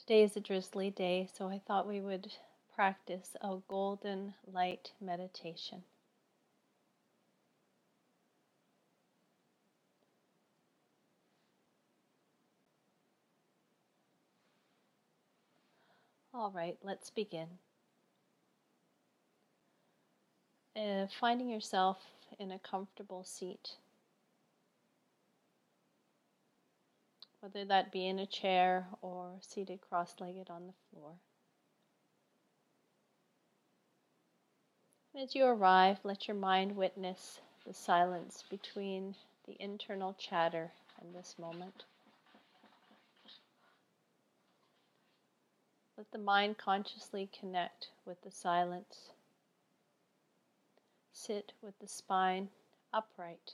Today is a drizzly day, so I thought we would practice a golden light meditation. All right, let's begin. Finding yourself in a comfortable seat, whether that be in a chair or seated cross-legged on the floor. As you arrive, let your mind witness the silence between the internal chatter and this moment. Let the mind consciously connect with the silence. Sit with the spine upright,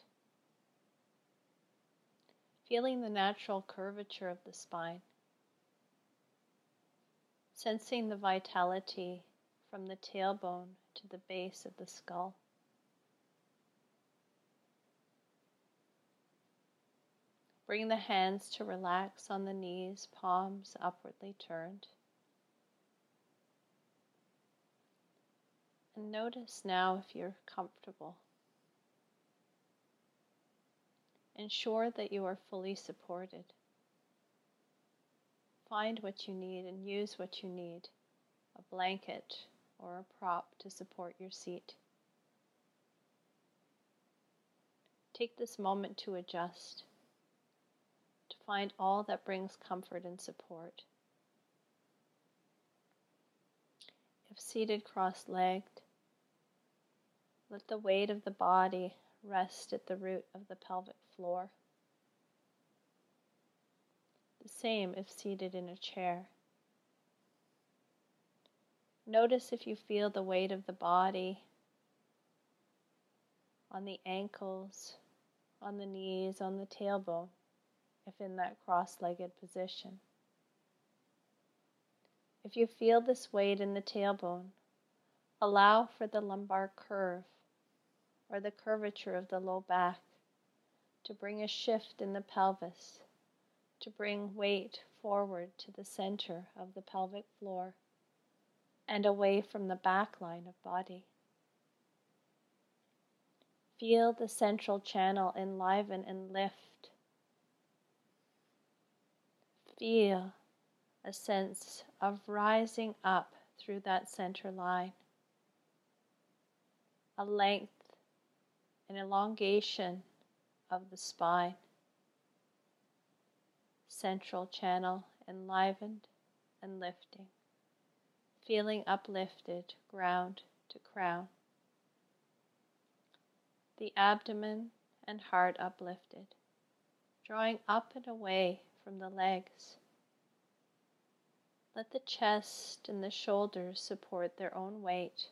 feeling the natural curvature of the spine, sensing the vitality from the tailbone to the base of the skull. Bring the hands to relax on the knees, palms upwardly turned. And notice now if you're comfortable. Ensure that you are fully supported. Find what you need and use what you need, a blanket or a prop to support your seat. Take this moment to adjust, to find all that brings comfort and support. If seated cross-legged, let the weight of the body rest at the root of the pelvic floor. The same if seated in a chair. Notice if you feel the weight of the body on the ankles, on the knees, on the tailbone, if in that cross-legged position. If you feel this weight in the tailbone, allow for the lumbar curve or the curvature of the low back to bring a shift in the pelvis, to bring weight forward to the center of the pelvic floor and away from the back line of body. Feel the central channel enliven and lift. Feel a sense of rising up through that center line, a length, an elongation of the spine. Central channel enlivened and lifting, feeling uplifted, ground to crown. The abdomen and heart uplifted, drawing up and away from the legs. Let the chest and the shoulders support their own weight.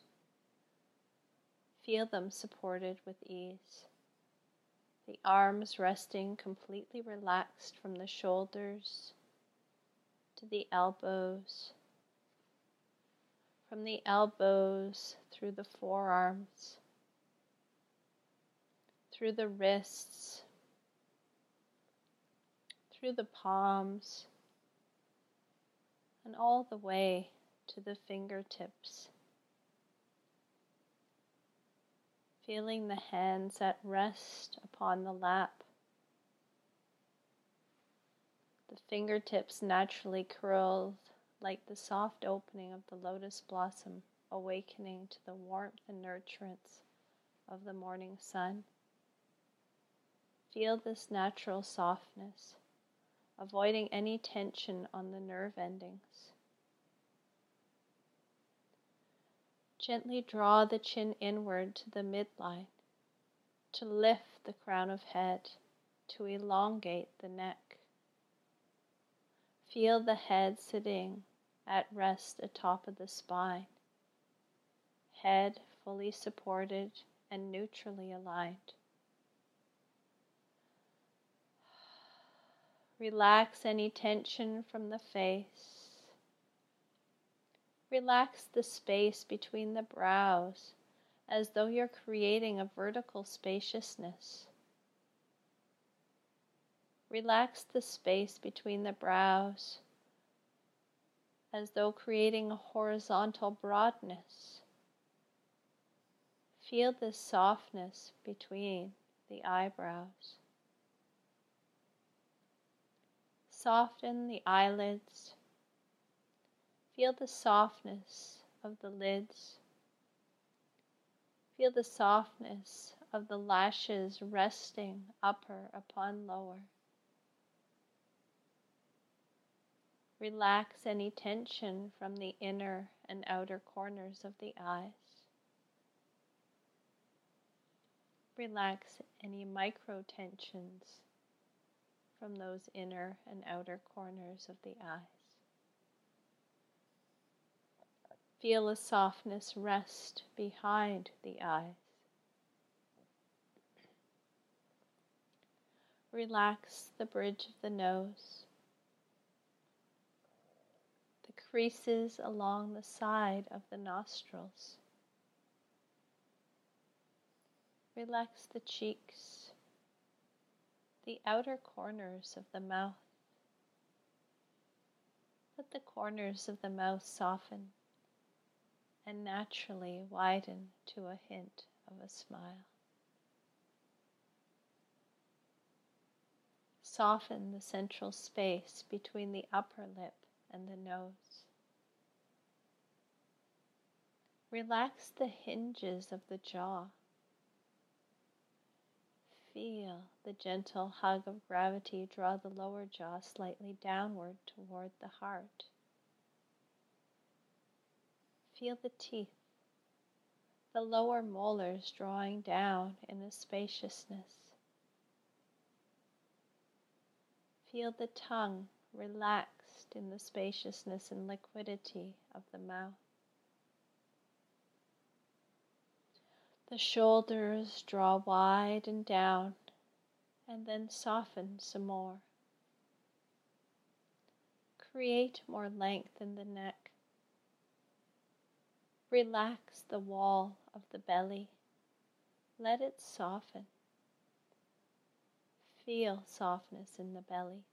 Feel them supported with ease. The arms resting completely relaxed from the shoulders to the elbows, from the elbows through the forearms, through the wrists, through the palms, and all the way to the fingertips. Feeling the hands at rest upon the lap. The fingertips naturally curled like the soft opening of the lotus blossom, awakening to the warmth and nurturance of the morning sun. Feel this natural softness, avoiding any tension on the nerve endings. Gently draw the chin inward to the midline, to lift the crown of head, to elongate the neck. Feel the head sitting at rest atop of the spine, head fully supported and neutrally aligned. Relax any tension from the face. Relax the space between the brows as though you're creating a vertical spaciousness. Relax the space between the brows, as though creating a horizontal broadness. Feel this softness between the eyebrows. Soften the eyelids. Feel the softness of the lids. Feel the softness of the lashes resting upper upon lower. Relax any tension from the inner and outer corners of the eyes. Relax any micro tensions from those inner and outer corners of the eyes. Feel a softness rest behind the eyes. Relax the bridge of the nose, the creases along the side of the nostrils. Relax the cheeks, the outer corners of the mouth. Let the corners of the mouth soften and naturally widen to a hint of a smile. Soften the central space between the upper lip and the nose. Relax the hinges of the jaw. Feel the gentle hug of gravity draw the lower jaw slightly downward toward the heart. Feel the teeth, the lower molars drawing down in a spaciousness. Feel the tongue relaxed in the spaciousness and liquidity of the mouth. The shoulders draw wide and down, and then soften some more. Create more length in the neck. Relax the wall of the belly. Let it soften. Feel softness in the belly.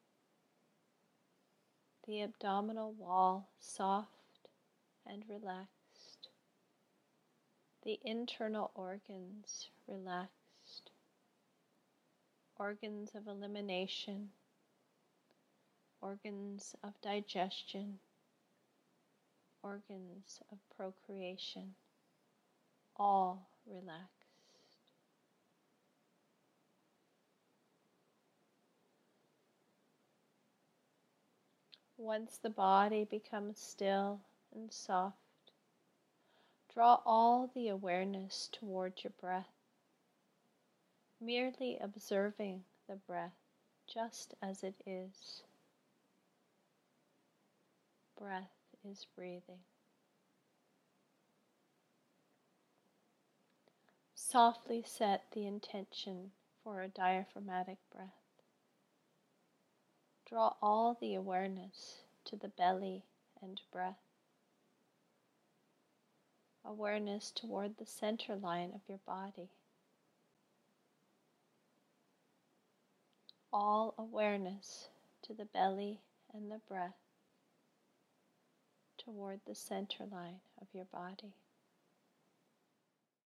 The abdominal wall soft and relaxed. The internal organs relaxed. Organs of elimination, organs of digestion, organs of procreation, all relaxed. Once the body becomes still and soft, draw all the awareness toward your breath, merely observing the breath just as it is. Breath is breathing. Softly set the intention for a diaphragmatic breath. Draw all the awareness to the belly and breath. Awareness toward the center line of your body. All awareness to the belly and the breath toward the center line of your body.